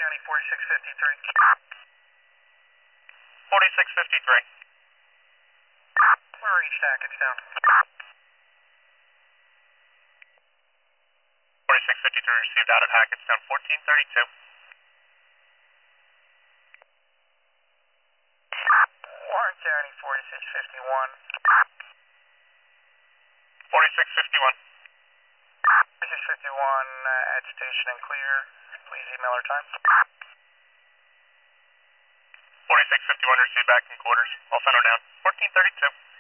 County 4653. 4653. Where are each Hackettstown? 4653 received out at Hackettstown 1432. Warren County 4651. 4651. 4651 at station and clear. Please email our time. 4651 received back in quarters. I'll send her down 1432.